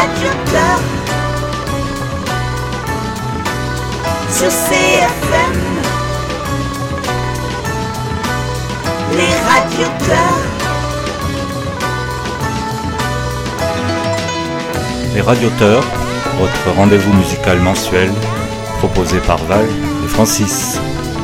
radioteurs sur CFM. Les radioteurs. Les radioteurs, votre rendez-vous musical mensuel, proposé par Val et Francis.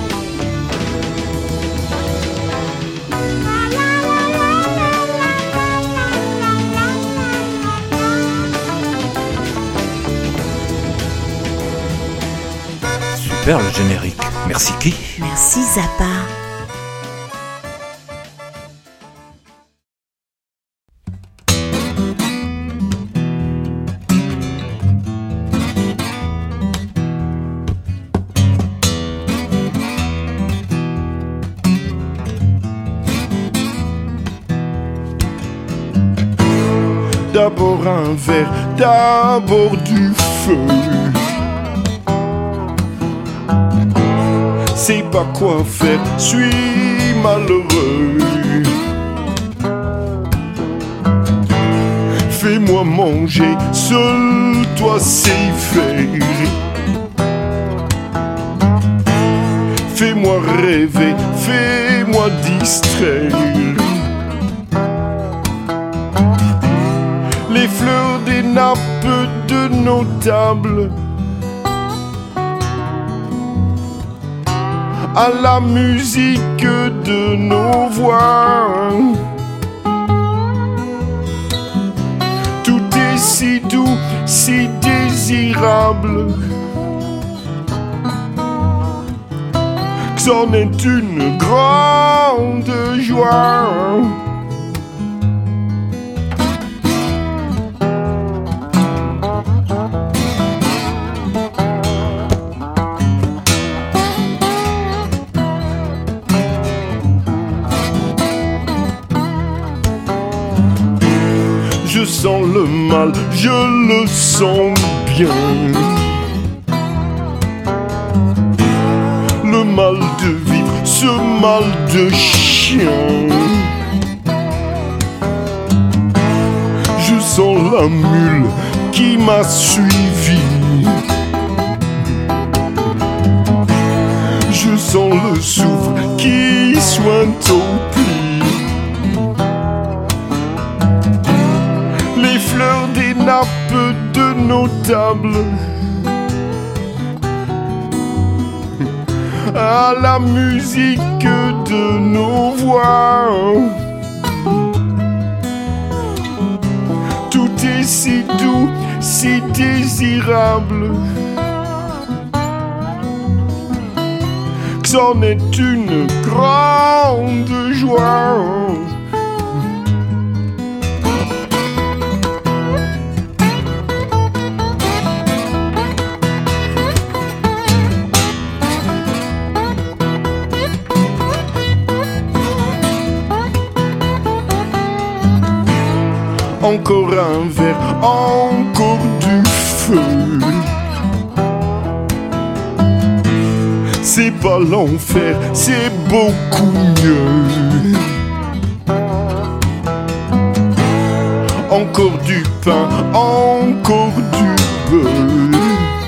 Super le générique. Merci qui ? Merci Zappa. D'abord un verre, d'abord du feu. Sais pas quoi faire, suis malheureux. Fais-moi manger, seul toi sais faire. Fais-moi rêver, fais-moi distraire. Les fleurs des nappes de nos tables, à la musique de nos voix. Tout est si doux, si désirable, que c'en est une grande joie. Je sens le mal, je le sens bien. Le mal de vivre, ce mal de chien. Je sens la mule qui m'a suivi. Je sens le souffle qui soigne au pli. Les fleurs des nappes de nos tables, à la musique de nos voix. Tout est si doux, si désirable, que c'en est une grande joie. Encore un verre, encore du feu. C'est pas l'enfer, c'est beaucoup mieux. Encore du pain, encore du beurre.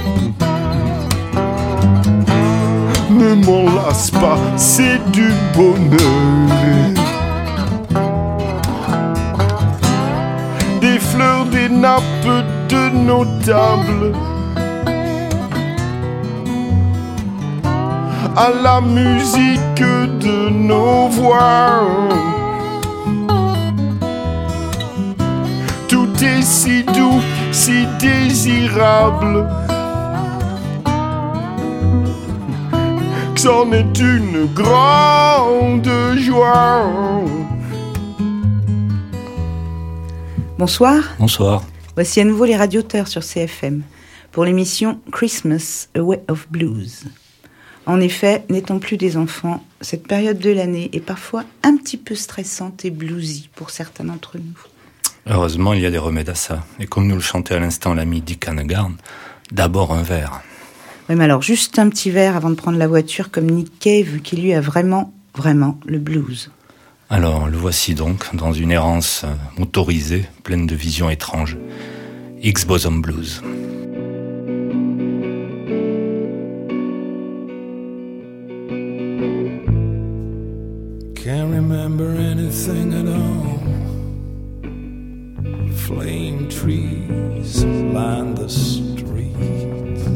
Ne m'en lasse pas, c'est du bonheur. Des fleurs, des nappes de nos tables, à la musique de nos voix. Tout est si doux, si désirable, que c'en est une grande joie. Bonsoir. Bonsoir. Voici à nouveau les radioteurs sur CFM pour l'émission Christmas, A Way of Blues. En effet, n'étant plus des enfants, cette période de l'année est parfois un petit peu stressante et bluesy pour certains d'entre nous. Heureusement, il y a des remèdes à ça. Et comme nous le chantait à l'instant l'ami Dick Hannegarn, d'abord un verre. Oui, mais alors juste un petit verre avant de prendre la voiture comme Nick Cave qui lui a vraiment le blues. Alors, le voici donc, dans une errance motorisée, pleine de visions étranges. Higgs Boson Blues. Can't remember anything at all. Flame trees line the streets.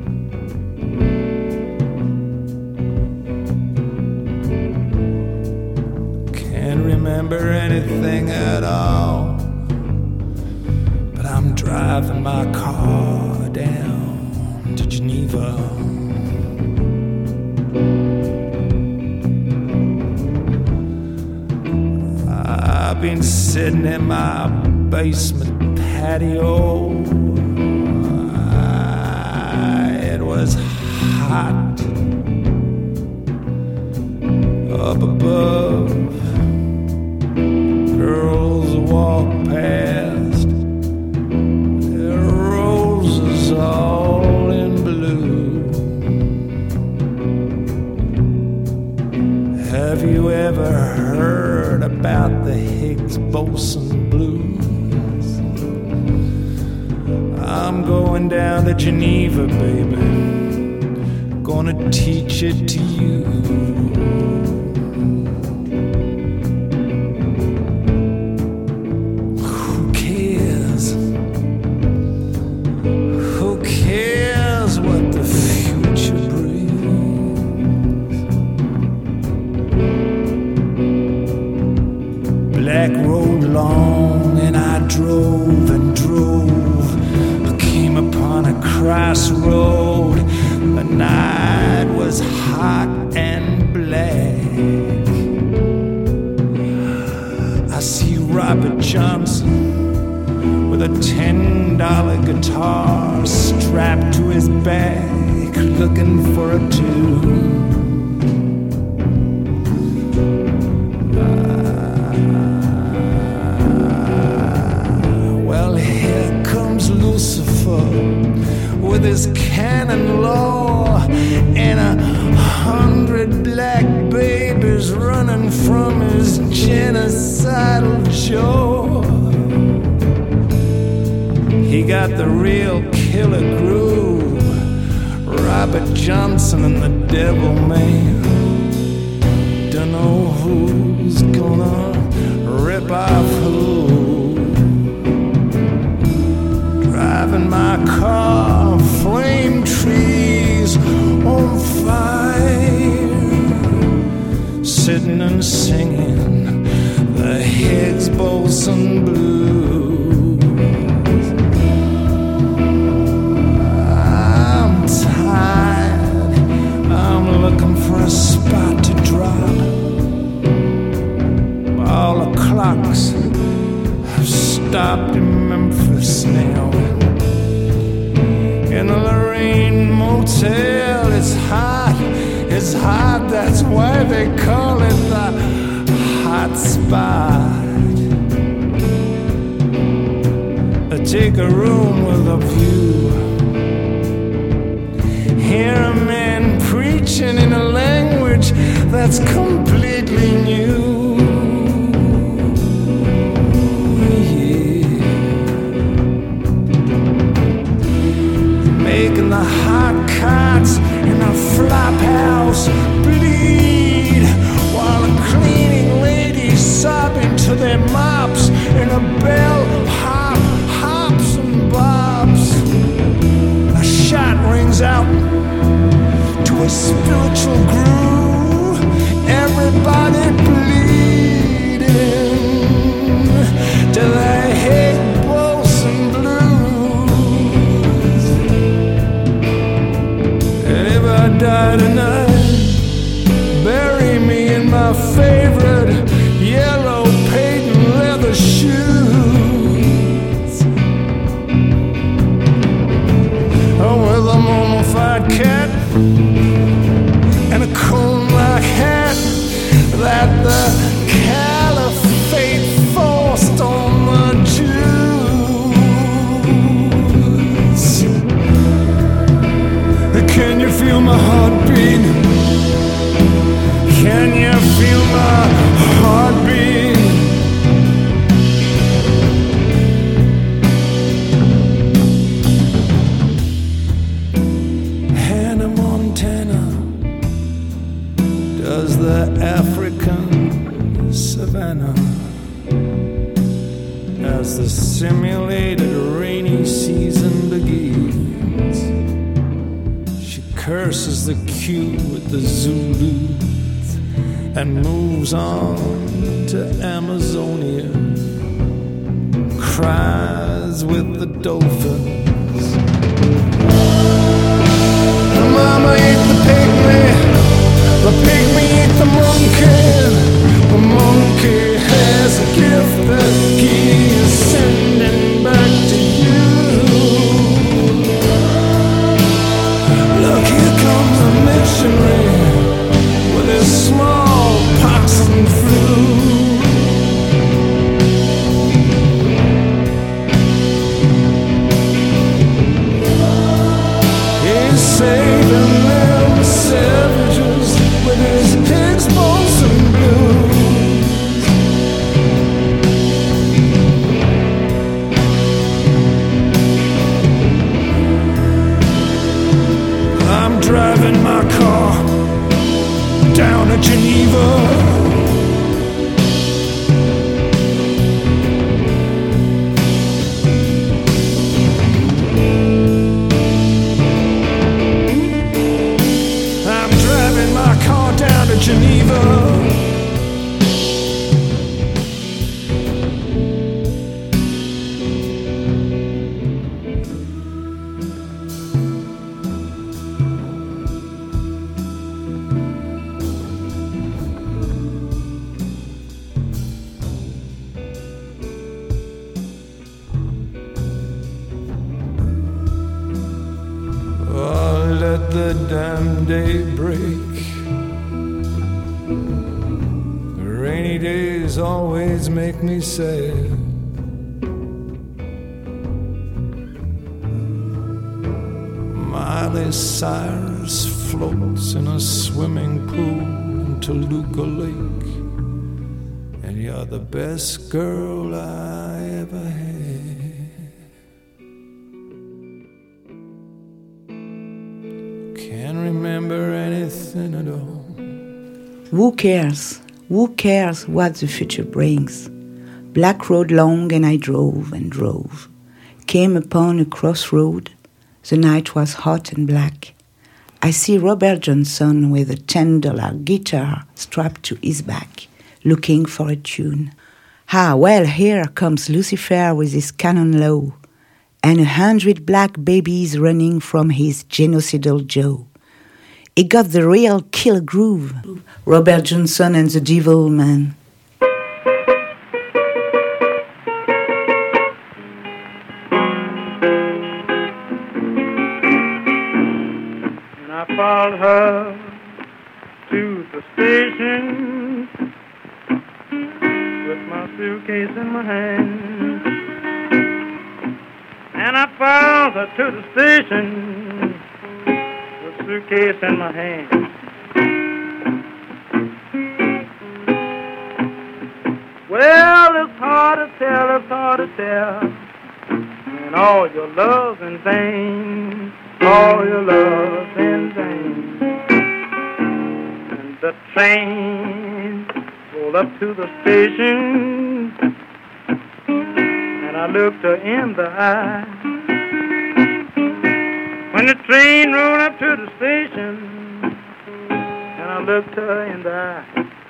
Can't remember anything at all. But I'm driving my car down to Geneva. I've been sitting in my basement patio. It was hot up above. Girls walk past, their roses all in blue. Have you ever heard about the Higgs Boson Blues? I'm going down to Geneva, baby. Gonna teach it to you. Who cares? Who cares what the future brings? Black road long and I drove and drove. I came upon a crossroad. The night was hot and black. I see Robert Johnson with a $10 guitar strapped to his back, looking for a tune. Well, here comes Lucifer with his canon law and 100 black babies running from his genocidal jaw. He got the real killer groove, Robert Johnson and the Devil Man. Dunno who's gonna rip off who. Driving my car, flame trees on fire, sitting and singing the Higgs Boson Blues. I'm tired, I'm looking for a spot to drop. All the clocks have stopped in Memphis now. In the Lorraine Motel, it's hot, that's why they call it the hot spot. I take a room with a view, hear a man preaching in a language that's completely new. Making the hot cots in a flop house bleed, while the cleaning ladies sobbing to their mops in a bell hop, hops and bobs. A shot rings out to a spiritual groove, everybody bleeding to the Higgs Boson Blues. And if I die tonight, bury me in my favorite yellow patent leather shoes. Oh, with a mummified cat and a cone-like hat that the caliphate forced on the Jews. Can you feel my heartbeat? Can you feel my heartbeat? the African savannah as the simulated rainy season begins. She curses the Q with the Zulus and moves on to Amazonia, cries with the dolphins. The mama ate the pygmy ate the monkey has a gift that he is sending back to you. Look, here comes a missionary with his small pox and flu. He's saving them savages with his pig's bones and blues. I'm driving my car down to Geneva. Geneva. Oh, let the damn day break. Rainy days always make me sad. Miley Cyrus floats in a swimming pool in Toluca Lake, and you're the best girl I ever had. Can't remember anything at all. Who cares? Who cares what the future brings? Black road long and I drove and drove. Came upon a crossroad. The night was hot and black. I see Robert Johnson with a $10 guitar strapped to his back, looking for a tune. Ah, well, here comes Lucifer with his cannon low, and 100 black babies running from his genocidal jaw. He got the real killer groove. Robert Johnson and the Devil Man. And I followed her to the station with my suitcase in my hand. And I followed her to the station, suitcase in my hand. Well, it's hard to tell, and all your love's in vain, all your love's in vain. And the train pulled up to the station, and I looked her in the eye. When the train rolled up to the station, and I looked her in the eye.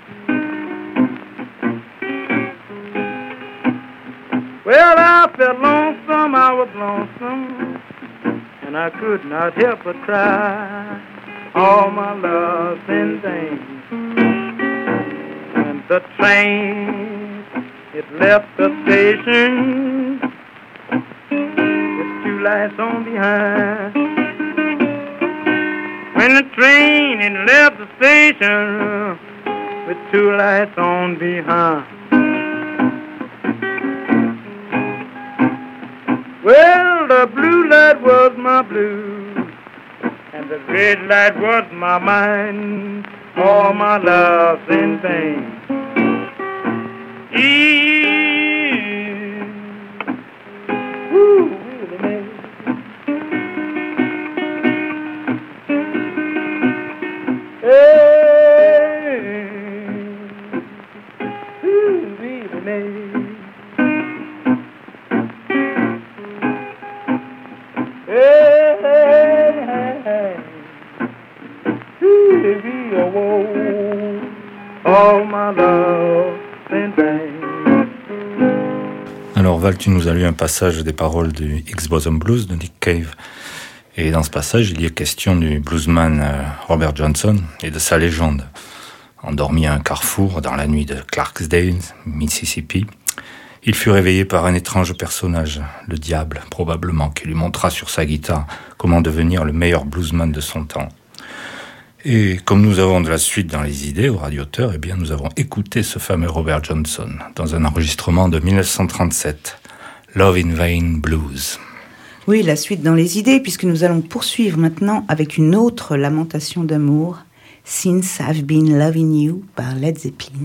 Well, I felt lonesome, I was lonesome, and I could not help but cry. All my love's in vain. And the train, it left the station with 2 lights on behind. When the train it left the station with 2 lights on behind. Well, the blue light was my blue, and the red light was my mind. All my love's in vain. Woo, hey. all my love in vain. Alors Val, tu nous as lu un passage des paroles du X-Bosom Blues de Nick Cave. Et dans ce passage, il y est question du bluesman Robert Johnson et de sa légende. Endormi à un carrefour dans la nuit de Clarksdale, Mississippi, il fut réveillé par un étrange personnage, le diable probablement, qui lui montra sur sa guitare comment devenir le meilleur bluesman de son temps. Et comme nous avons de la suite dans les idées au Radioteur, eh bien nous avons écouté ce fameux Robert Johnson dans un enregistrement de 1937, Love in Vain Blues. Oui, la suite dans les idées, puisque nous allons poursuivre maintenant avec une autre lamentation d'amour, Since I've Been Loving You par Led Zeppelin.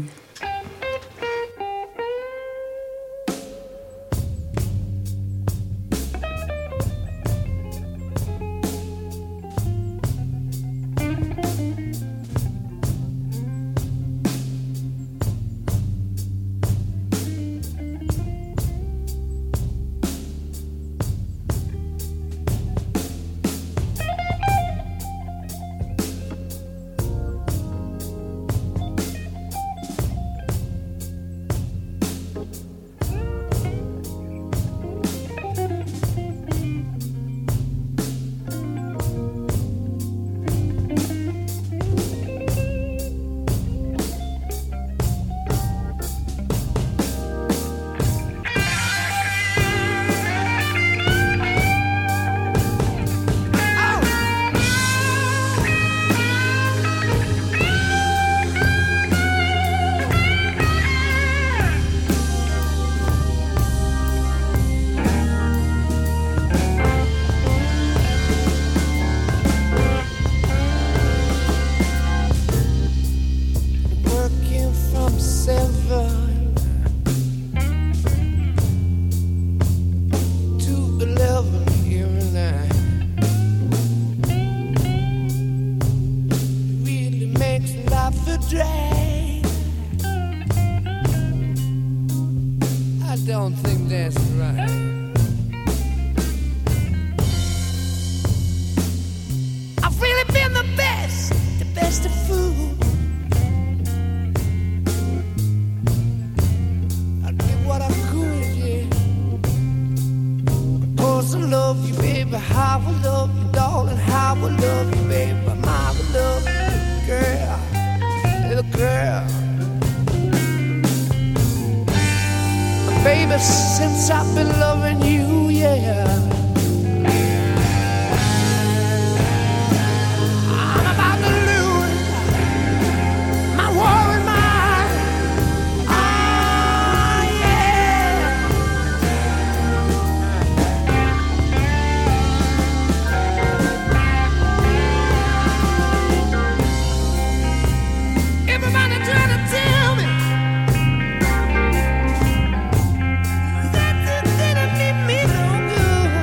Since I've been loving you, yeah, I'm about to lose my worried mind. Ah, yeah. Everybody trying to tell me that you didn't mean me no good.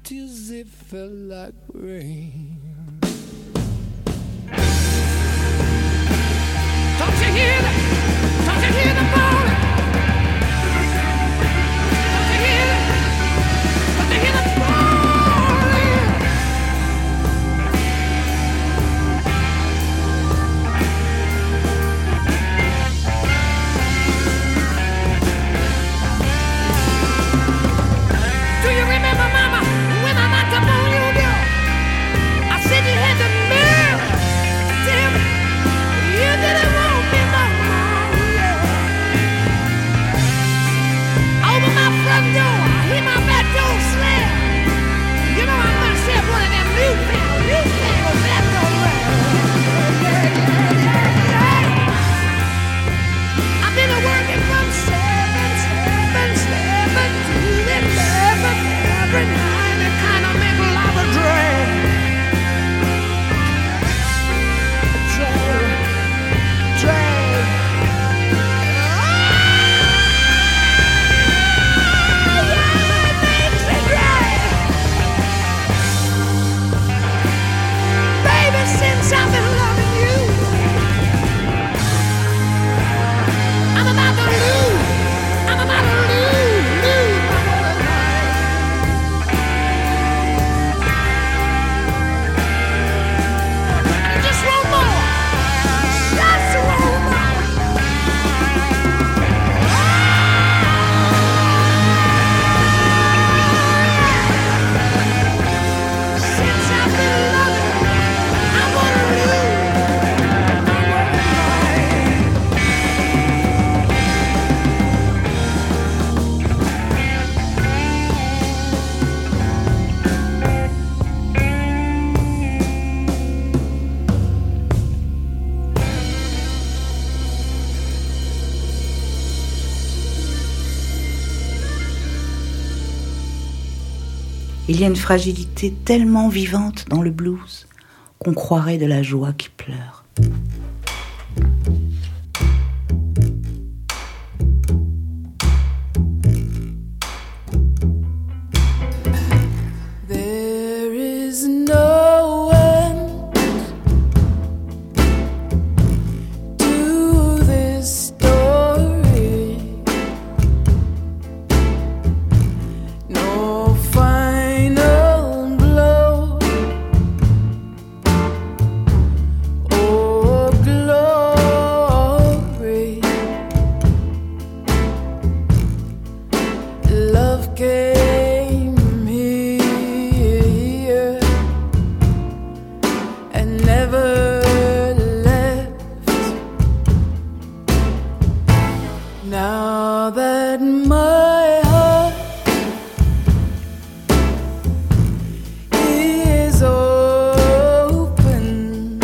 tears they fell like rain. Don't you hear that? Don't you hear the falling? Don't you hear that? Don't you hear the falling? Do you remember, Mama, when I knocked up on your door? I said you had the nerve to tell me you didn't want me no more. Over my front door, I hear my back door slam. You know I must have one of them newfangled back door I've been working from 7 to 11 every night. It kind of make a lot of drag. Since I've been loving you, I'm about to lose my whole life. Just one more, just one more. Since I've been loving you, I wanna lose my whole life. Il y a une fragilité tellement vivante dans le blues qu'on croirait de la joie qui pleure. There is no end to this story. No final blow or glory. Love came here and never left. Now that my heart is open,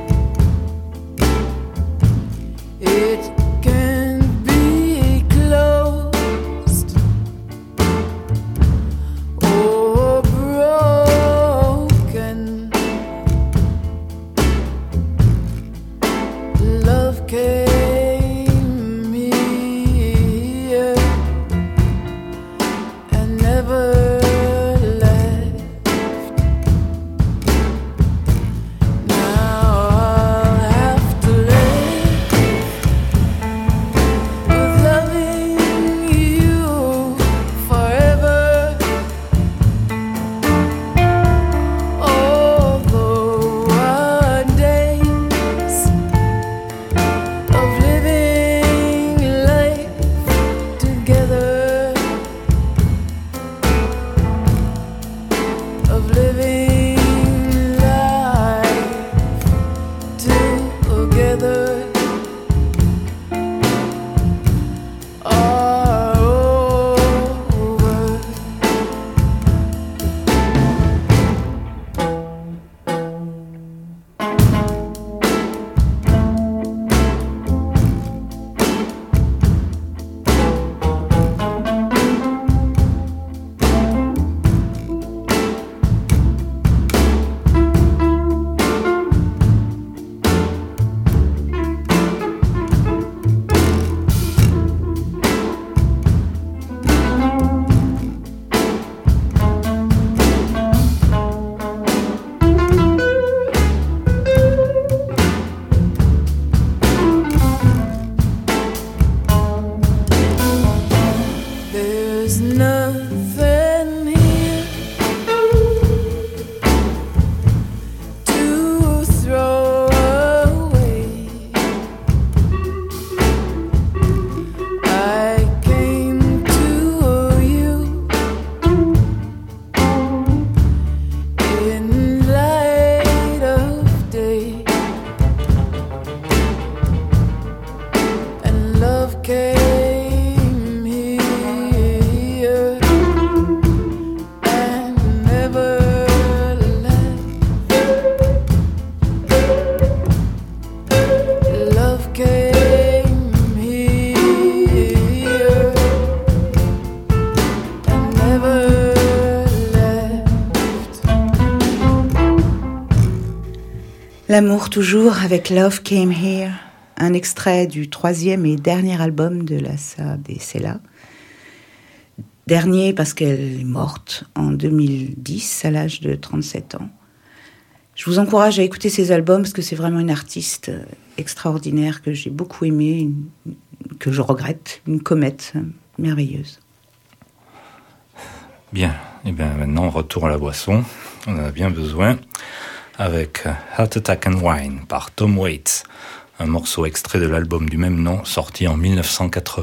it can be closed or broken. Love came here There's nothing here to throw away. I came to you in light of day, and love came L'amour toujours avec Love Came Here, un extrait du 3e et dernier album de Lhasa de Sela. Dernier parce qu'elle est morte en 2010 à l'âge de 37 ans. Je vous encourage à écouter ces albums parce que c'est vraiment une artiste extraordinaire que j'ai beaucoup aimée, que je regrette, une comète merveilleuse. Bien, et bien maintenant retour à la boisson, on en a bien besoin, avec Heart Attack and Wine par Tom Waits, un morceau extrait de l'album du même nom sorti en 1980.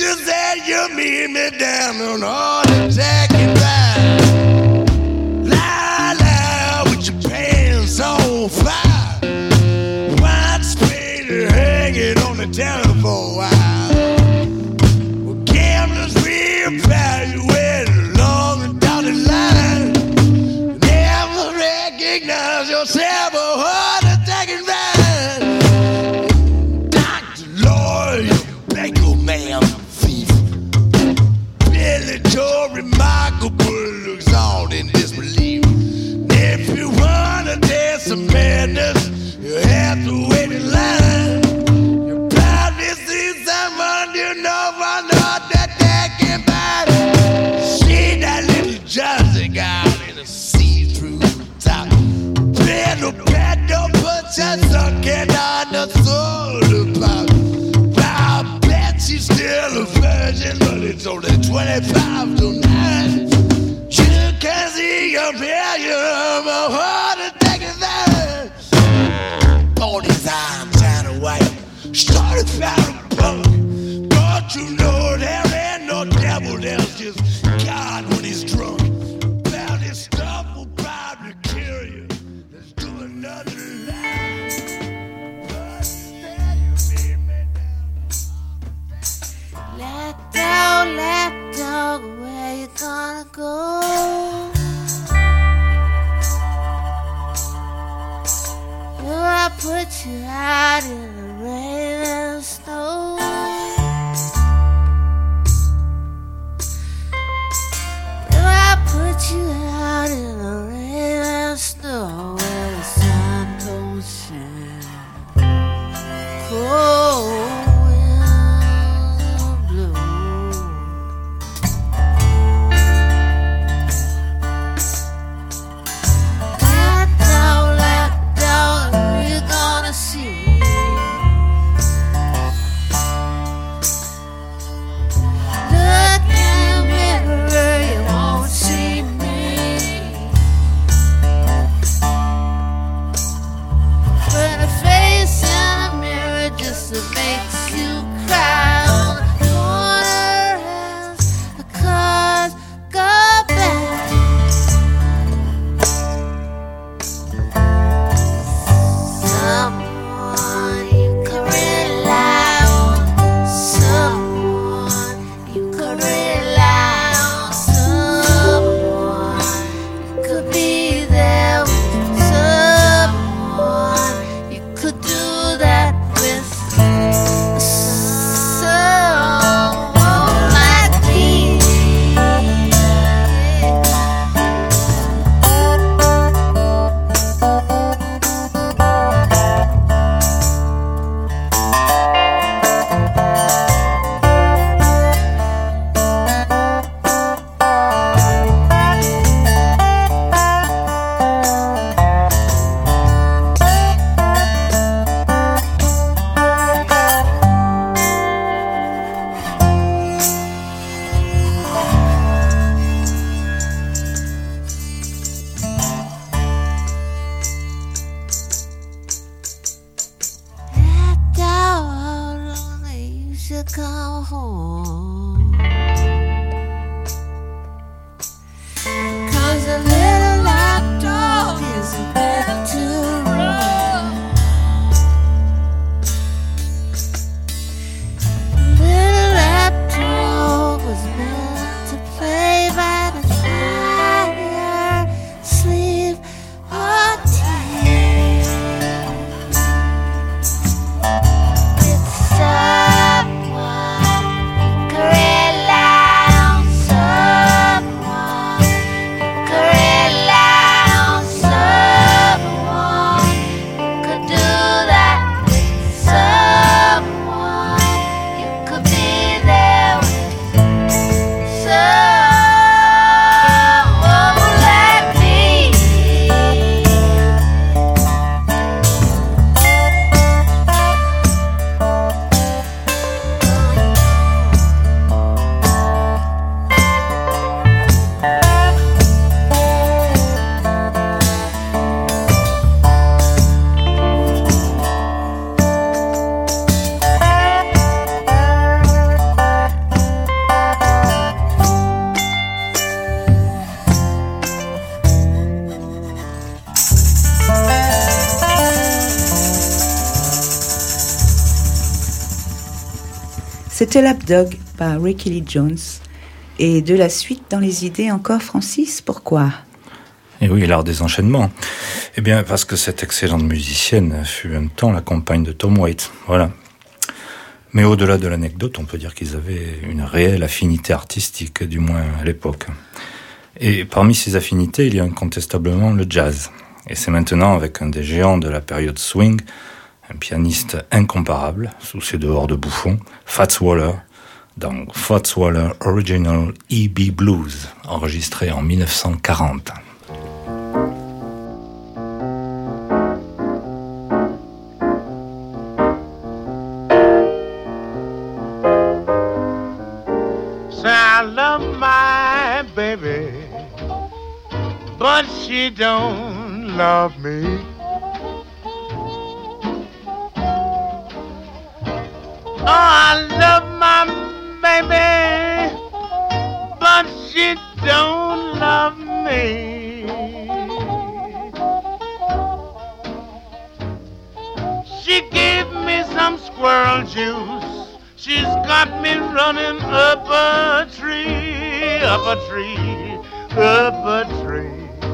Down on heart attack and ride. go. Will I put you out in the rain and snow? Will I put you out in the rain and snow where the sun don't shine? Cold winds blow. Let down, you're gonna see. Look in the mirror, you won't see me. Put a face in the mirror just to makes you cry. On the corner as the cars go back. Someone you could rely on. Someone you could rely on. Someone you could be there with. Someone you could do that with. Someone like me. I doubt how long you should come home. 'Cause a little lapdog isn't meant to run. Little lapdog was meant to play by the fire, sleep or tear. It's someone you could rely on. Someone you could rely on. Someone you could do that with. Someone you could be there with. Someone like me. C'était Lapdog par Ricky Lee Jones. Et de la suite dans les idées encore, Francis, pourquoi ? Et oui, l'art des enchaînements. Eh bien, parce que cette excellente musicienne fut un temps la compagne de Tom Waits. Voilà. Mais au-delà de l'anecdote, on peut dire qu'ils avaient une réelle affinité artistique, du moins à l'époque. Et parmi ces affinités, il y a incontestablement le jazz. Et c'est maintenant avec un des géants de la période swing, un pianiste incomparable, sous ses dehors de bouffon, Fats Waller, dans Fats Waller Original E.B. Blues, enregistré en 1940. Say I love my baby, but she don't love me. Oh, I love my baby, but she don't love me. She gave me some squirrel juice. She's got me running up a tree, up a tree.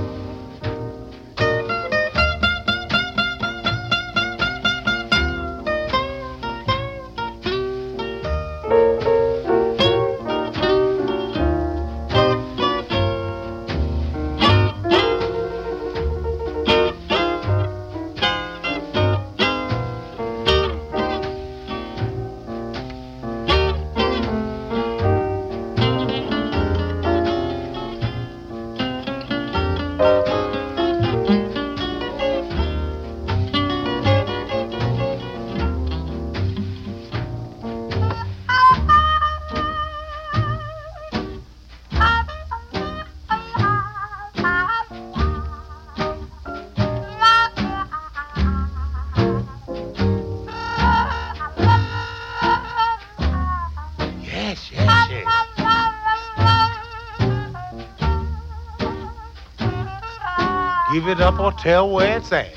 Give it up or tell where it's at.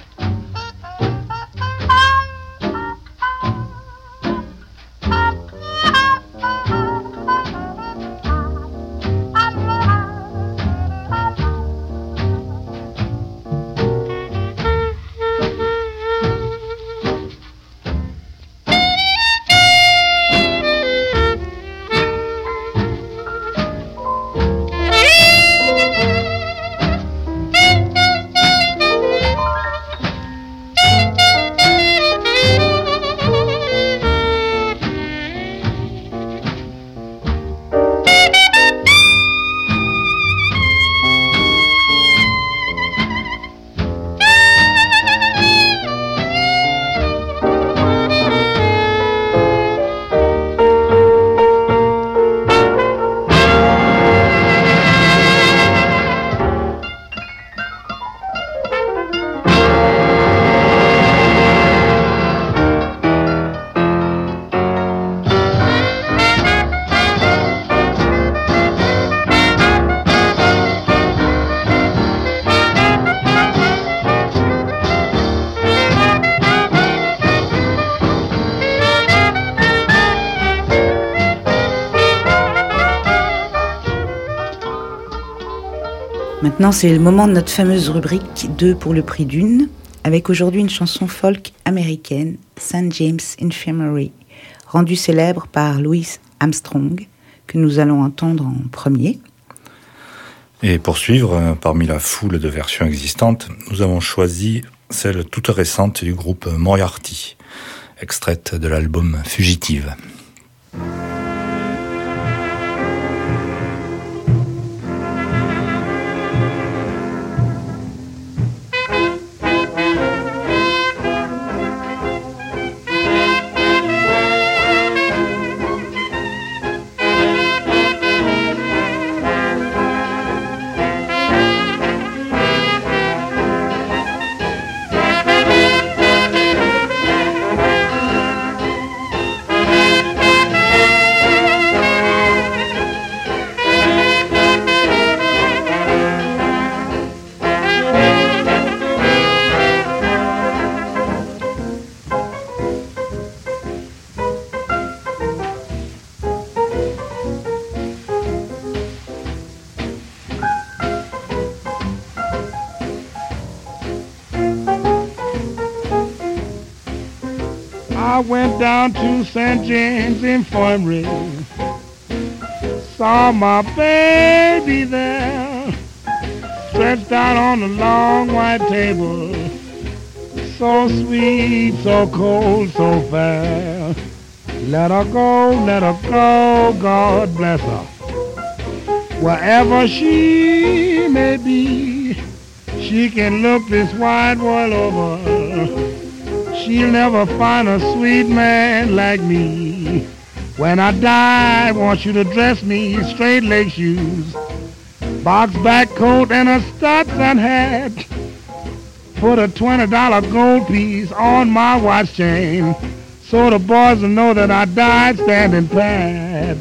Maintenant, c'est le moment de notre fameuse rubrique 2 pour le prix d'une, avec aujourd'hui une chanson folk américaine, St. James Infirmary, rendue célèbre par Louis Armstrong, que nous allons entendre en premier. Et pour suivre, parmi la foule de versions existantes, nous avons choisi celle toute récente du groupe Moriarty, extraite de l'album Fugitive. I went down to St. James Infirmary, saw my baby there, stretched out on the long white table, so sweet, so cold, so fair. Let her go, God bless her. Wherever she may be, she can look this wide world over. She'll never find a sweet man like me. When I die, I want you to dress me straight leg shoes, box back coat and a Stetson hat. Put a $20 gold piece on my watch chain, so the boys will know that I died standing pat.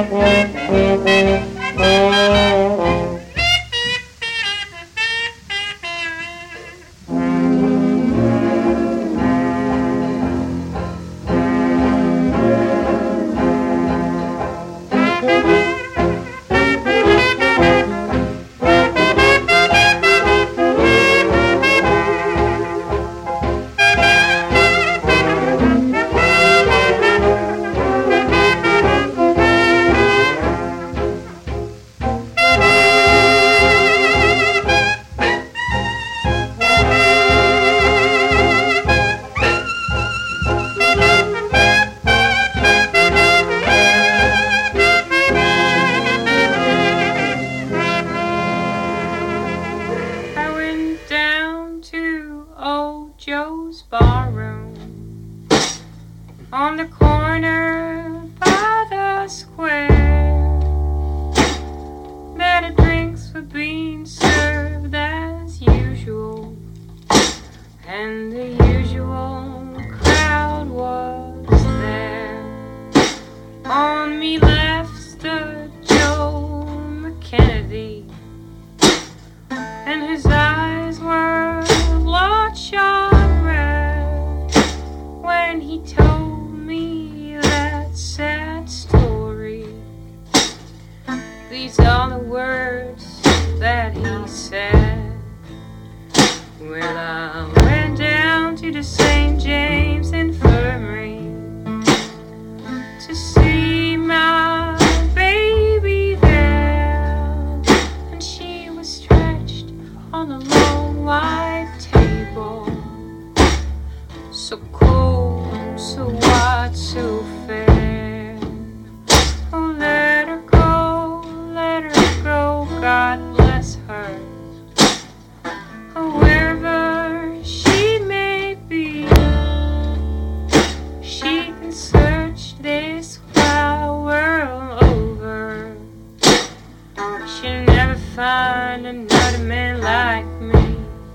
on the corner by the square. Better drinks were being served as usual, and the usual crowd was there. On me left stood Joe McKennedy, and his eyes were bloodshot red when he told me that sad story. These are the words that he said. Well, I went down to the St. James Infirmary to see my baby there, and she was stretched on a long white table, so cold, so white, so fair. Oh, let her go, God bless her. Oh, wherever she may be, she can search this wide world over. She'll never find another man like me.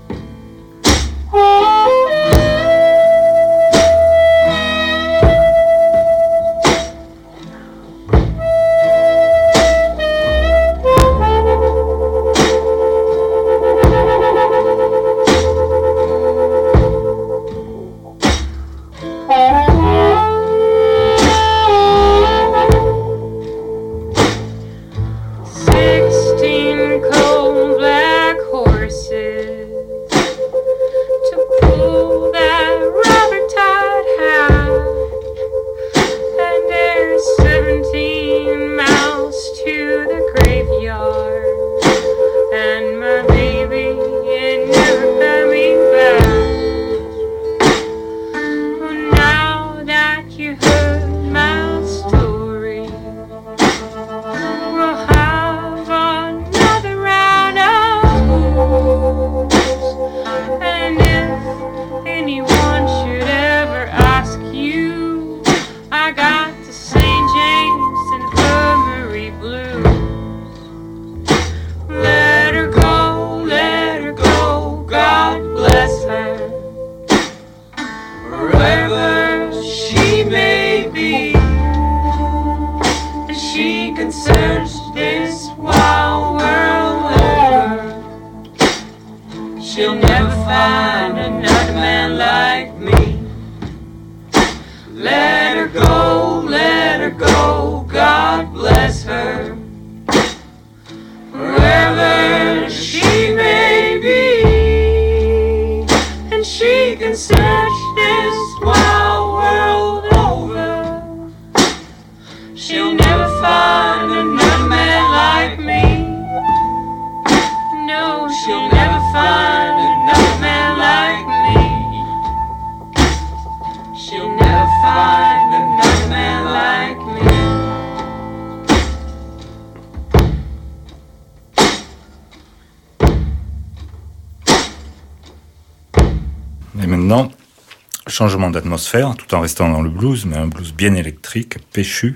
Et maintenant, changement d'atmosphère, tout en restant dans le blues, mais un blues bien électrique, péchu,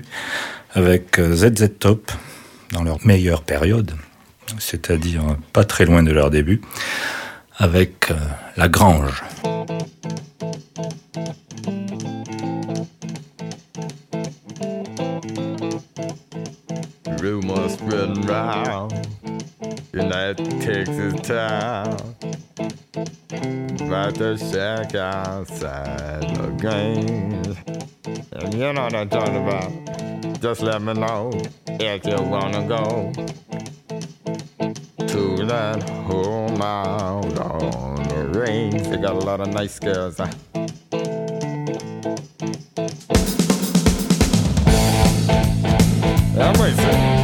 avec ZZ Top dans leur meilleure période, c'est-à-dire pas très loin de leur début, avec La Grange. rumors spreading round in that Texas town about the shack outside the games. And you know what I'm talking about. Just let me know if you wanna go to that home out on the range. They got a lot of nice girls. I'm racing.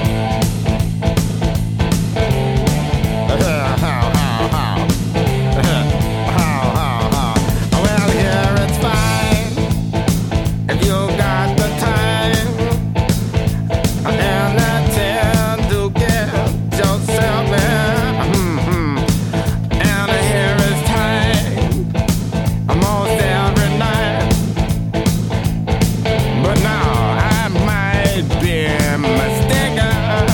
Well, here it's fine if you got the time and the time to get yourself in. And here it's time almost every night. But now I might be mistaken.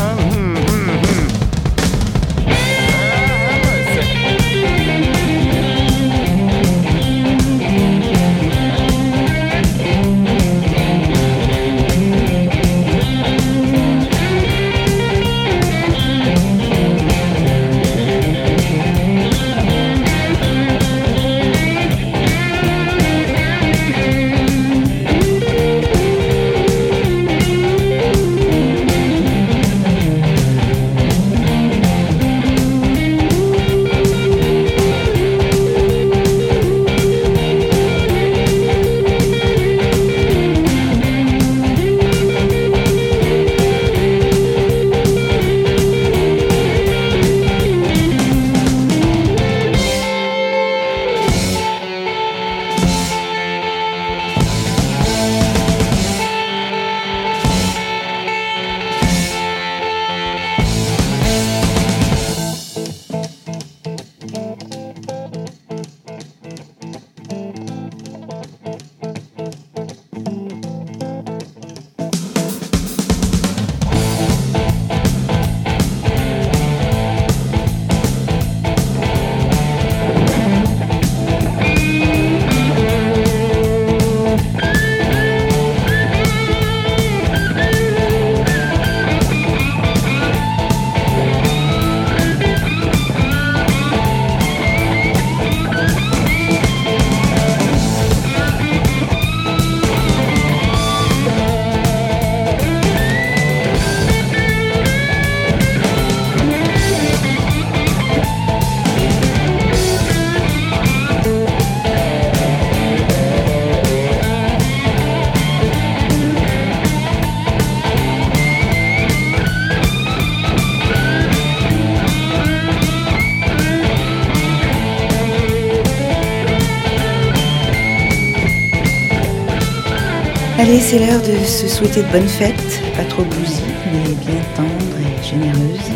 Allez, c'est l'heure de se souhaiter de bonnes fêtes, pas trop bluesy, mais bien tendre et généreuse.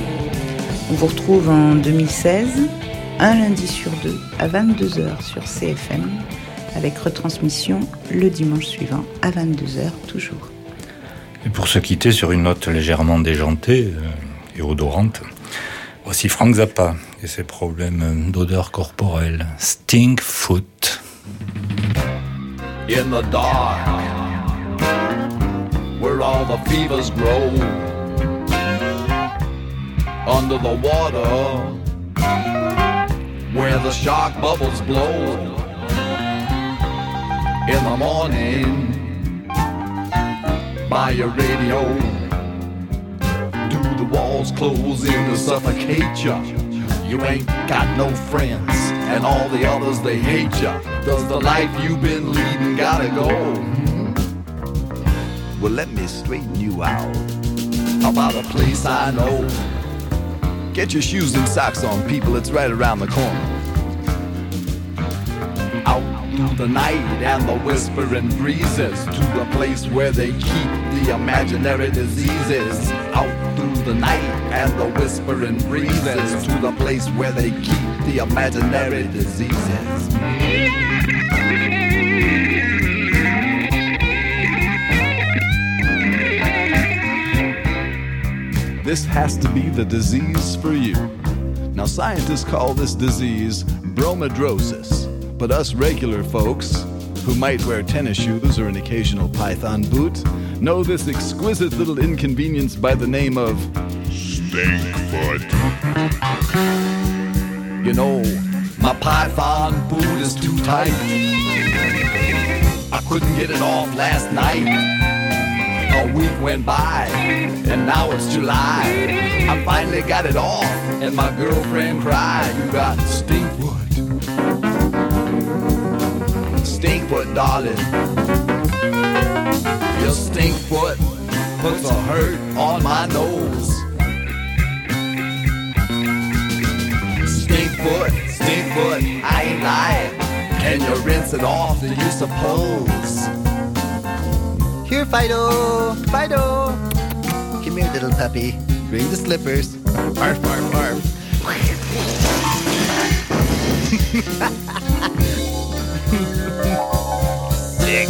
On vous retrouve en 2016, un lundi sur deux, à 22h sur CFM, avec retransmission le dimanche suivant, à 22h toujours. Et pour se quitter sur une note légèrement déjantée et odorante, voici Frank Zappa et ses problèmes d'odeur corporelle. Stink Foot. In the dark, where all the fevers grow, under the water, where the shark bubbles blow, in the morning, by your radio, do the walls close in to suffocate ya? You ain't got no friends, and all the others they hate ya. Does the life you've been leading gotta go? Well, let me straighten you out about a place I know. Get your shoes and socks on, people, it's right around the corner. Out through the night and the whispering breezes, to the place where they keep the imaginary diseases. Out through the night and the whispering breezes, to the place where they keep the imaginary diseases. This has to be the disease for you. Now scientists call this disease bromidrosis, but us regular folks, who might wear tennis shoes or an occasional python boot know this exquisite little inconvenience by the name of Stinkfoot. You know, my python boot is too tight. I couldn't get it off last night. A week went by, and now it's July. I finally got it off, and my girlfriend cried, "You got stinkfoot. Stinkfoot, darling. Your stinkfoot puts a hurt on my nose. Stinkfoot, stinkfoot, I ain't lying. Can you rinse it off, do you suppose?" Here, Fido, Fido. Come here, little puppy. Bring the slippers. Barf, barf, barf. Sick.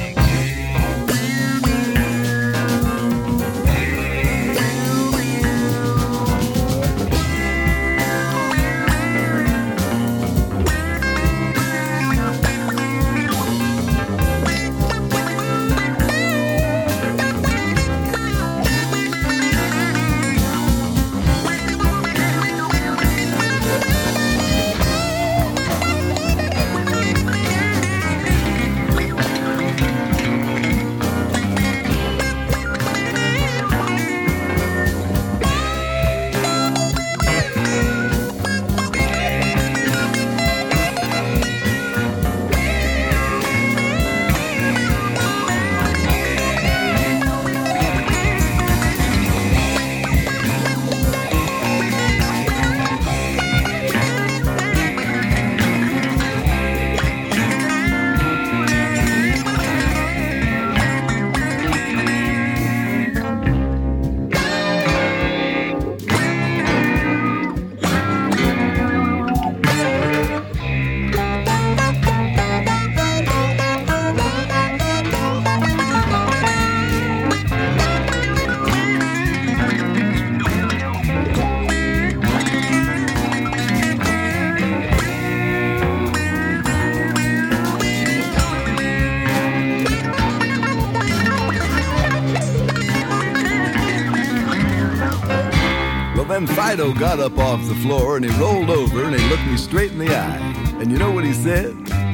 Then Fido got up off the floor and he rolled over and he looked me straight in the eye. And you know what he said?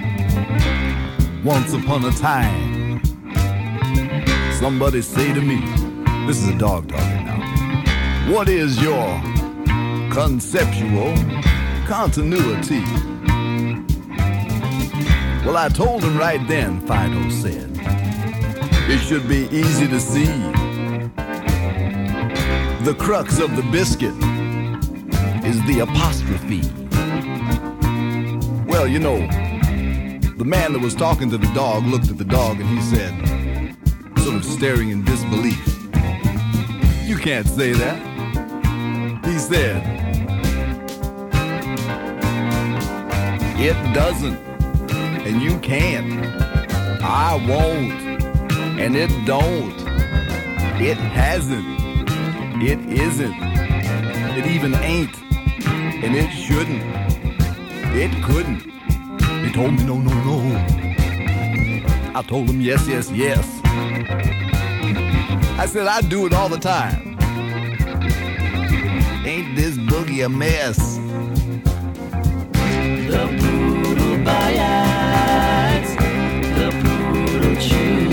Once upon a time, somebody say to me, this is a dog talking now, what is your conceptual continuity? Well, I told him right then, Fido said, it should be easy to see. The crux of the biscuit is the apostrophe. Well, you know, the man that was talking to the dog looked at the dog and he said, sort of staring in disbelief, "You can't say that." He said, "It doesn't, and you can't. I won't, and it don't. It hasn't. It isn't. It even ain't. And it shouldn't. It couldn't." He told me no, no, no. I told him yes, yes, yes. I said I do it all the time. Ain't this boogie a mess? The poodle bites, the poodle chews.